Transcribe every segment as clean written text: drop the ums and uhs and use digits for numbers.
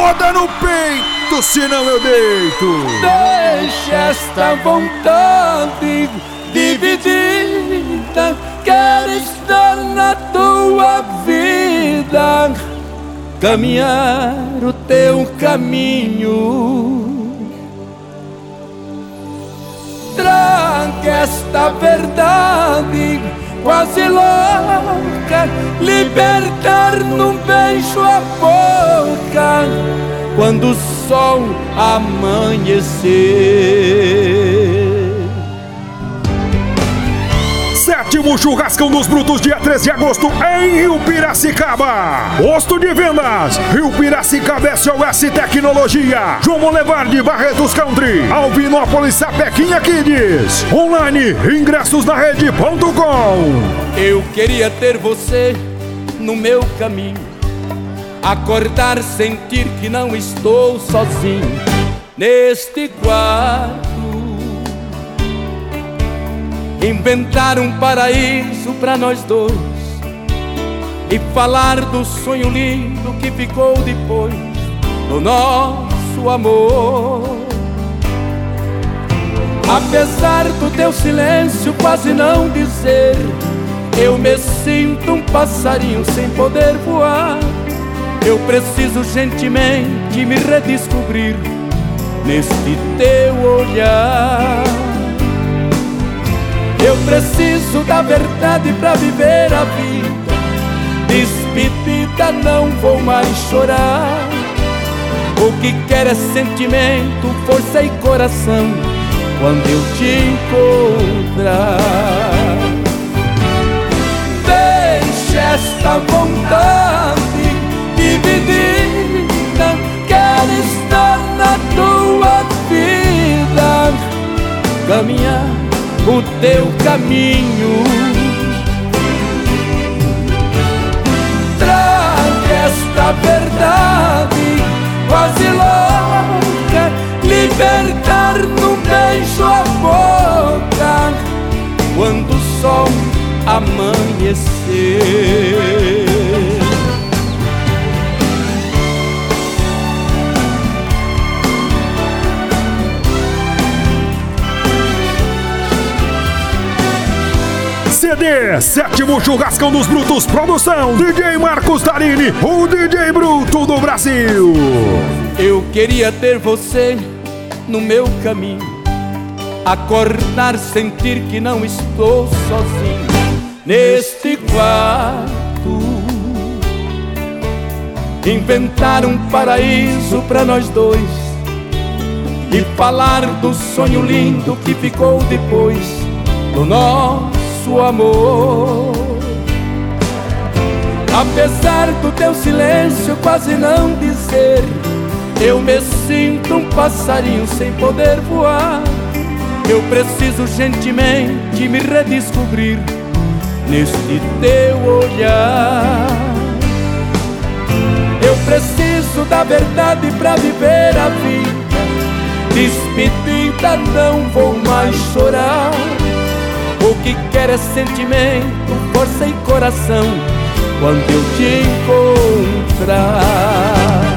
roda no peito, senão eu deito. Deixa esta vontade dividida, quero estar na tua vida, caminhar o teu caminho. Traga esta verdade quase louca, libertar num beijo a boca, quando o sol amanhecer. Sétimo Churrascão dos Brutos, dia 13 de agosto, em Rio Piracicaba. Posto de vendas, Rio Piracicaba SOS Tecnologia, João Molevarde, Barretos Country, Alvinópolis, Sapequinha Kids. Online, ingressos na rede.com. Eu queria ter você no meu caminho, acordar, sentir que não estou sozinho neste quarto, inventar um paraíso pra nós dois e falar do sonho lindo que ficou depois do nosso amor. Apesar do teu silêncio quase não dizer, eu me sinto um passarinho sem poder voar. Eu preciso gentilmente me redescobrir neste teu olhar. Eu preciso da verdade pra viver a vida. Despedida, não vou mais chorar. O que quero é sentimento, força e coração quando eu te encontrar. Deixa esta vontade dividida, quero estar na tua vida, caminhar o teu caminho. Traga esta verdade quase louca, libertar num beijo a boca, quando o sol amanhecer. CD, sétimo Churrascão dos Brutos, produção DJ Marcos Darini, o DJ Bruto do Brasil. Eu queria ter você no meu caminho, acordar, sentir que não estou sozinho neste quarto, inventar um paraíso pra nós dois e falar do sonho lindo que ficou depois do nosso amor. Apesar do teu silêncio quase não dizer, eu me sinto um passarinho sem poder voar. Eu preciso gentilmente me redescobrir neste teu olhar. Eu preciso da verdade pra viver a vida. Despedida, não vou mais chorar. O que quero é sentimento, força e coração quando eu te encontrar.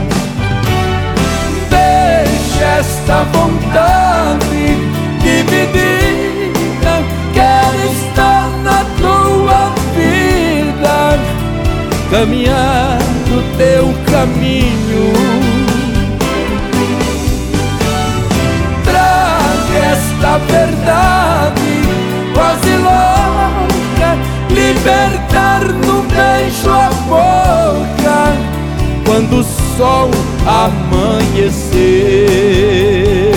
Deixa esta vontade dividida, quero estar na tua vida, caminhar o teu caminho. Traga esta verdade quase louca, libertar num beijo a boca, quando o sol amanhecer.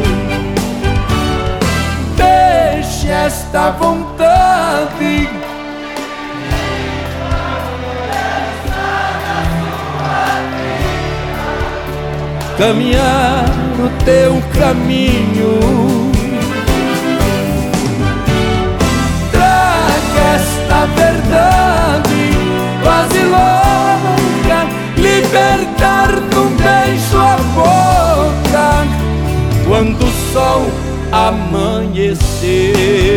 Deixe esta vontade caminhar o teu caminho. Esta verdade quase louca, libertar num beijo a boca, quando o sol amanhecer.